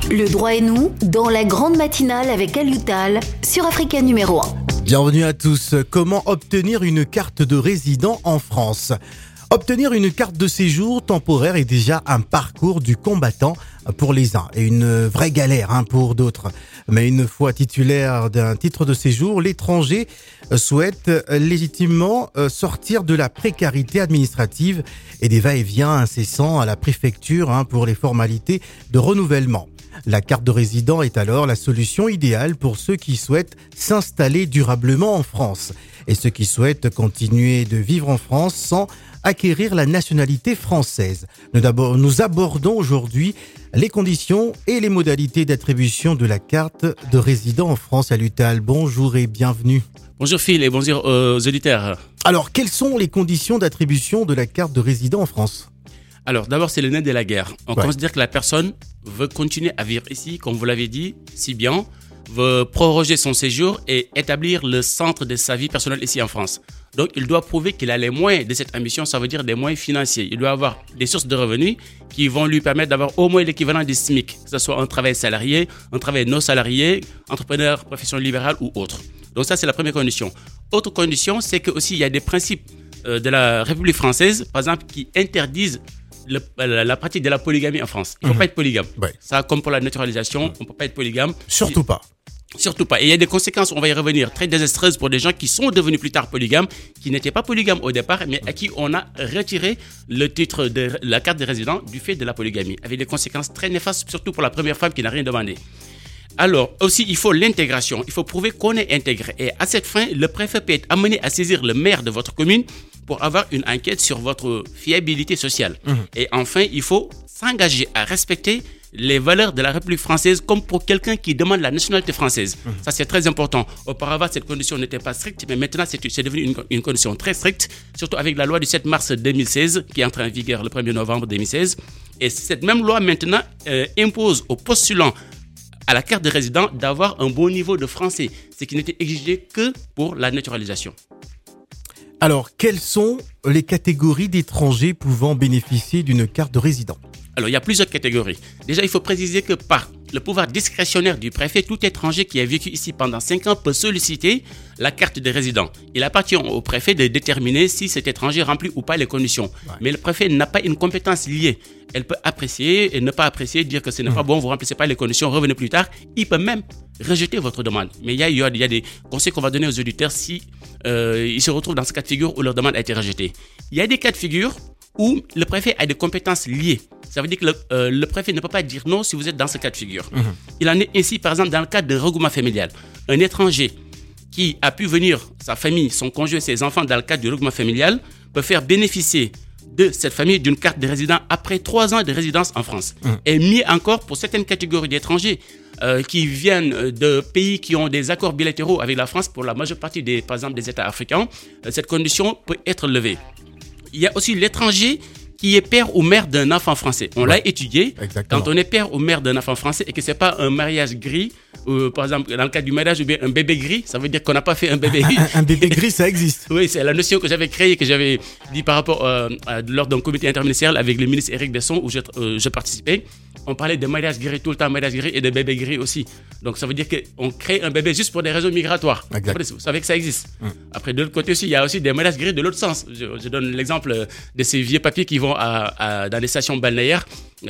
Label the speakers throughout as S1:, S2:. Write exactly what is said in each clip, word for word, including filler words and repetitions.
S1: Le droit et nous, dans la grande matinale avec Alioutal sur Africa numéro un.
S2: Bienvenue à tous. Comment obtenir une carte de résident en France ? Obtenir une carte de séjour temporaire est déjà un parcours du combattant pour les uns et une vraie galère hein, pour d'autres. Mais une fois titulaire d'un titre de séjour, l'étranger souhaite légitimement sortir de la précarité administrative et des va-et-vient incessants à la préfecture hein, pour les formalités de renouvellement. La carte de résident est alors la solution idéale pour ceux qui souhaitent s'installer durablement en France et ceux qui souhaitent continuer de vivre en France sans acquérir la nationalité française. Nous, d'abord, nous abordons aujourd'hui les conditions et les modalités d'attribution de la carte de résident en France. Alioutal, bonjour et bienvenue.
S3: Bonjour Phil et bonjour aux auditeurs.
S2: Alors, quelles sont les conditions d'attribution de la carte de résident en France ?
S3: Alors, d'abord, c'est le nez de la guerre. On
S2: ouais.
S3: considère que la personne veut continuer à vivre ici, comme vous l'avez dit, si bien, veut proroger son séjour et établir le centre de sa vie personnelle ici en France. Donc, il doit prouver qu'il a les moyens de cette ambition, ça veut dire des moyens financiers. Il doit avoir des sources de revenus qui vont lui permettre d'avoir au moins l'équivalent du SMIC, que ce soit un travail salarié, un travail non salarié, entrepreneur, profession libérale ou autre. Donc, ça, c'est la première condition. Autre condition, c'est que aussi il y a des principes euh, de la République française, par exemple, qui interdisent Le, la, la pratique de la polygamie en France. Il ne faut mmh. pas être polygame. Ouais. Ça, comme pour la naturalisation, mmh. on ne peut pas être polygame.
S2: Surtout pas.
S3: Surtout pas. Et il y a des conséquences, on va y revenir, très désastreuses pour des gens qui sont devenus plus tard polygames, qui n'étaient pas polygames au départ, mais à qui on a retiré le titre de la carte de résident du fait de la polygamie, avec des conséquences très néfastes, surtout pour la première femme qui n'a rien demandé. Alors, aussi, il faut l'intégration. Il faut prouver qu'on est intégré. Et à cette fin, le préfet peut être amené à saisir le maire de votre commune pour avoir une enquête sur votre fiabilité sociale. Mmh. Et enfin, il faut s'engager à respecter les valeurs de la République française comme pour quelqu'un qui demande la nationalité française. Mmh. Ça, c'est très important. Auparavant, cette condition n'était pas stricte, mais maintenant, c'est, c'est devenu une, une condition très stricte, surtout avec la loi du sept mars deux mille seize, qui entre en vigueur le premier novembre deux mille seize. Et cette même loi, maintenant, euh, impose aux postulants à la carte de résident d'avoir un bon niveau de français, ce qui n'était exigé que pour la naturalisation.
S2: Alors, quelles sont les catégories d'étrangers pouvant bénéficier d'une carte de résident ?
S3: Alors, il y a plusieurs catégories. Déjà, il faut préciser que par le pouvoir discrétionnaire du préfet, tout étranger qui a vécu ici pendant cinq ans peut solliciter la carte de résident. Il appartient au préfet de déterminer si cet étranger remplit ou pas les conditions. Ouais. Mais le préfet n'a pas une compétence liée. Elle peut apprécier et ne pas apprécier, dire que ce n'est mmh. pas bon, vous ne remplissez pas les conditions, revenez plus tard. Il peut même rejeter votre demande. Mais il y a, il y a, il y a des conseils qu'on va donner aux auditeurs si euh, ils se retrouvent dans ce cas de figure où leur demande a été rejetée. Il y a des cas de figure où le préfet a des compétences liées. Ça veut dire que le, euh, le préfet ne peut pas dire non si vous êtes dans ce cas de figure. Mmh. Il en est ainsi, par exemple, dans le cadre de regroupement familial. Un étranger qui a pu venir, sa famille, son conjoint, ses enfants, dans le cadre du regroupement familial, peut faire bénéficier de cette famille d'une carte de résident après trois ans de résidence en France. Mmh. Et mieux encore, pour certaines catégories d'étrangers euh, qui viennent de pays qui ont des accords bilatéraux avec la France, pour la majeure partie, des, par exemple, des États africains, euh, cette condition peut être levée. Il y a aussi l'étranger qui est père ou mère d'un enfant français. On ouais. l'a étudié. Exactement. Quand on est père ou mère d'un enfant français et que ce n'est pas un mariage gris, ou, par exemple, dans le cas du mariage, ou bien un bébé gris, ça veut dire qu'on n'a pas fait un bébé gris.
S2: Un, un bébé gris, ça existe.
S3: Oui, c'est la notion que j'avais créée, que j'avais dit par rapport euh, à, lors d'un comité interministériel avec le ministre Éric Besson où je, euh, je participais. On parlait de mariage gris tout le temps, mariage gris et de bébé gris aussi. Donc ça veut dire qu'on crée un bébé juste pour des raisons migratoires. Après, vous savez que ça existe. Hum. Après, de l'autre côté aussi, il y a aussi des mariages gris de l'autre sens. Je, je donne l'exemple de ces vieux papiers qui vont à, à, dans les stations balnéaires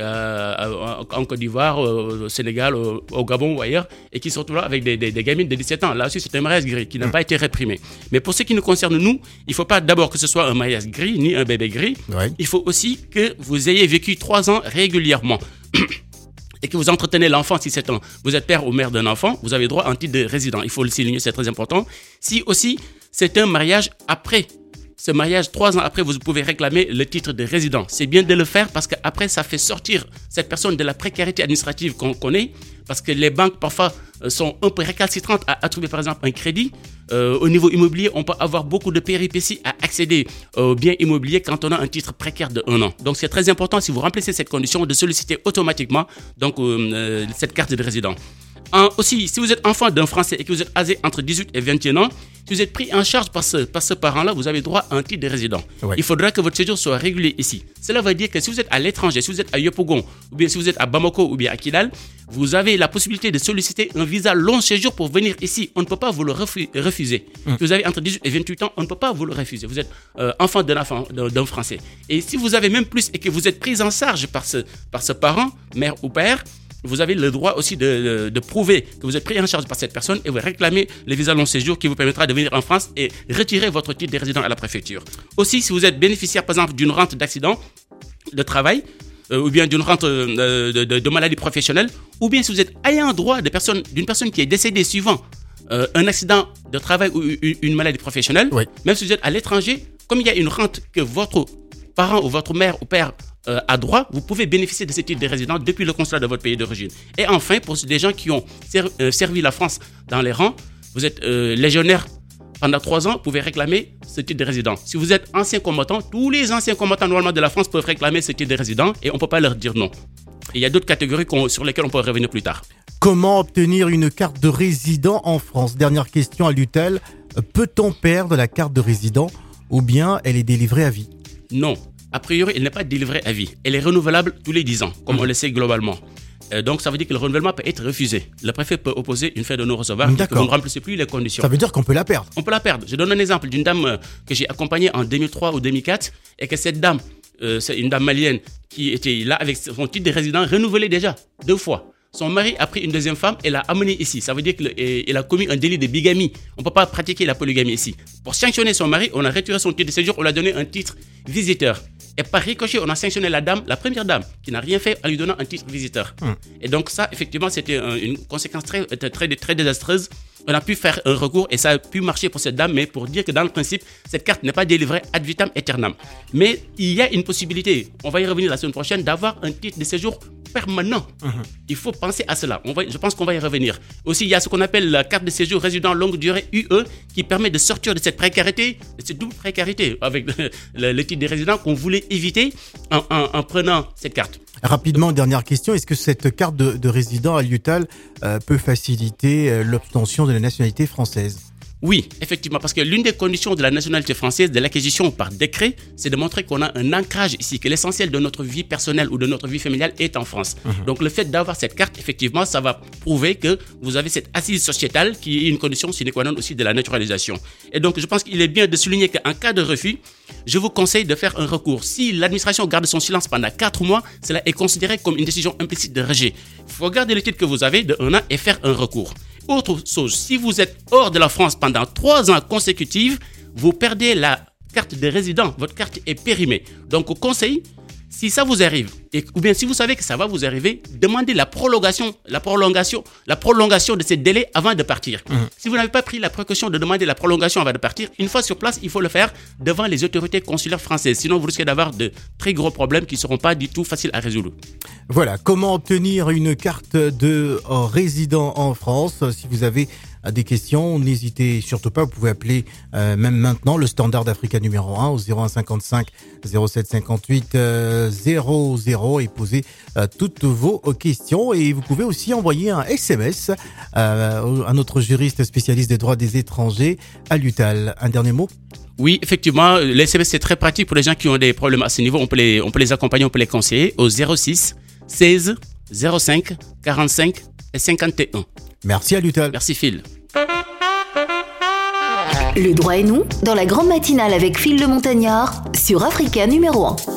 S3: euh, en Côte d'Ivoire, au Sénégal, au, au Gabon ou ailleurs, et qui se retrouvent là avec des, des, des gamines de dix-sept ans. Là aussi, c'est un mariage gris qui n'a hum. pas été réprimé. Mais pour ce qui nous concerne, nous, il ne faut pas d'abord que ce soit un mariage gris ni un bébé gris. Ouais. Il faut aussi que vous ayez vécu trois ans régulièrement. Et que vous entretenez l'enfant, si c'est un, vous êtes père ou mère d'un enfant, vous avez droit à un titre de résident. Il faut le souligner, c'est très important. Si aussi c'est un mariage après, ce mariage, trois ans après, vous pouvez réclamer le titre de résident. C'est bien de le faire parce qu'après, ça fait sortir cette personne de la précarité administrative qu'on connaît. Parce que les banques, parfois, sont un peu récalcitrantes à attribuer, par exemple, un crédit. Euh, au niveau immobilier, on peut avoir beaucoup de péripéties à accéder aux biens immobiliers quand on a un titre précaire de un an. Donc, c'est très important, si vous remplissez cette condition, de solliciter automatiquement donc, euh, cette carte de résident. En, aussi, si vous êtes enfant d'un Français et que vous êtes âgé entre dix-huit et vingt et un ans, si vous êtes pris en charge par ce, par ce parent-là, vous avez droit à un titre de résident. Ouais. Il faudra que votre séjour soit régulier ici. Cela veut dire que si vous êtes à l'étranger, si vous êtes à Yopougon, ou bien si vous êtes à Bamako ou bien à Kidal, vous avez la possibilité de solliciter un visa long séjour pour venir ici. On ne peut pas vous le refu- refuser. Hum. Si vous avez entre dix-huit et vingt-huit ans, on ne peut pas vous le refuser. Vous êtes euh, enfant d'un, enfant d'un Français. Et si vous avez même plus et que vous êtes pris en charge par ce, par ce parent, mère ou père, vous avez le droit aussi de, de, de prouver que vous êtes pris en charge par cette personne et vous réclamez le visa long séjour qui vous permettra de venir en France et retirer votre titre de résident à la préfecture. Aussi, si vous êtes bénéficiaire, par exemple, d'une rente d'accident de travail, euh, ou bien d'une rente euh, de, de, de maladie professionnelle, ou bien si vous êtes ayant droit de personne, d'une personne qui est décédée suivant euh, un accident de travail ou une, une maladie professionnelle, oui. Même si vous êtes à l'étranger, comme il y a une rente que votre parent ou votre mère ou père Euh, à droit, vous pouvez bénéficier de ce titre de résident depuis le consulat de votre pays d'origine. Et enfin, pour des gens qui ont ser- euh, servi la France dans les rangs, vous êtes euh, légionnaire pendant trois ans, vous pouvez réclamer ce titre de résident. Si vous êtes ancien combattant, tous les anciens combattants normalement de la France peuvent réclamer ce titre de résident et on ne peut pas leur dire non. Et il y a d'autres catégories sur lesquelles on peut revenir plus tard.
S2: Comment obtenir une carte de résident en France? Dernière question à Lutal. Peut-on perdre la carte de résident ou bien elle est délivrée à vie?
S3: Non. A priori, elle n'est pas délivrée à vie. Elle est renouvelable tous les dix ans, comme mmh. on le sait globalement. Euh, donc, ça veut dire que le renouvellement peut être refusé. Le préfet peut opposer une fête de non-recevoir et que vous ne remplissez plus les conditions.
S2: Ça veut dire qu'on peut la perdre.
S3: On peut la perdre. Je donne un exemple d'une dame euh, que j'ai accompagnée en deux mille trois ou deux mille quatre et que cette dame, euh, c'est une dame malienne qui était là avec son titre de résident renouvelé déjà deux fois. Son mari a pris une deuxième femme et l'a amenée ici. Ça veut dire qu'il a commis un délit de bigamie. On ne peut pas pratiquer la polygamie ici. Pour sanctionner son mari, on a retiré son titre de séjour, on lui a donné un titre visiteur. Et par ricochet, on a sanctionné la dame, la première dame, qui n'a rien fait en lui donnant un titre visiteur. Hum. Et donc ça, effectivement, c'était une conséquence très, très, très, très désastreuse. On a pu faire un recours et ça a pu marcher pour cette dame, mais pour dire que dans le principe, cette carte n'est pas délivrée ad vitam aeternam. Mais il y a une possibilité, on va y revenir la semaine prochaine, d'avoir un titre de séjour permanent. Mmh. Il faut penser à cela. On va, je pense qu'on va y revenir. Aussi, il y a ce qu'on appelle la carte de séjour résident longue durée U E qui permet de sortir de cette précarité, de cette double précarité avec le, le, le titre de résident qu'on voulait éviter en, en, en prenant cette carte.
S2: Rapidement, dernière question. Est-ce que cette carte de, de résident à Lutal euh, peut faciliter euh, l'obtention de la nationalité française?
S3: Oui, effectivement, parce que l'une des conditions de la nationalité française, de l'acquisition par décret, c'est de montrer qu'on a un ancrage ici, que l'essentiel de notre vie personnelle ou de notre vie familiale est en France. Mmh. Donc le fait d'avoir cette carte, effectivement, ça va prouver que vous avez cette assise sociétale qui est une condition sine qua non aussi de la naturalisation. Et donc je pense qu'il est bien de souligner qu'en cas de refus, je vous conseille de faire un recours. Si l'administration garde son silence pendant quatre mois, cela est considéré comme une décision implicite de rejet. Il faut garder le titre que vous avez de un an et faire un recours. Autre chose, si vous êtes hors de la France pendant trois ans consécutifs, vous perdez la carte de résident. Votre carte est périmée. Donc, au conseil, si ça vous arrive, et, ou bien si vous savez que ça va vous arriver, demandez la prolongation, la prolongation, la prolongation de ces délais avant de partir. Mmh. Si vous n'avez pas pris la précaution de demander la prolongation avant de partir, une fois sur place, il faut le faire devant les autorités consulaires françaises. Sinon, vous risquez d'avoir de très gros problèmes qui ne seront pas du tout faciles à résoudre.
S2: Voilà, comment obtenir une carte de résident en France? Si vous avez des questions, n'hésitez surtout pas, vous pouvez appeler euh, même maintenant le standard d'Africa numéro un au zéro un cinquante-cinq zéro sept cinquante-huit euh, zéro zéro et poser euh, toutes vos questions. Et vous pouvez aussi envoyer un S M S euh, à notre juriste spécialiste des droits des étrangers à Lutal. Un dernier mot?
S3: Oui, effectivement, les S M S c'est très pratique pour les gens qui ont des problèmes à ce niveau. On peut les, on peut les accompagner, on peut les conseiller au zéro six seize zéro cinq quarante-cinq cinquante et un.
S2: Merci à Lutal.
S3: Merci Phil.
S1: Le droit et nous, dans la grande matinale avec Phil le Montagnard sur Africa numéro un.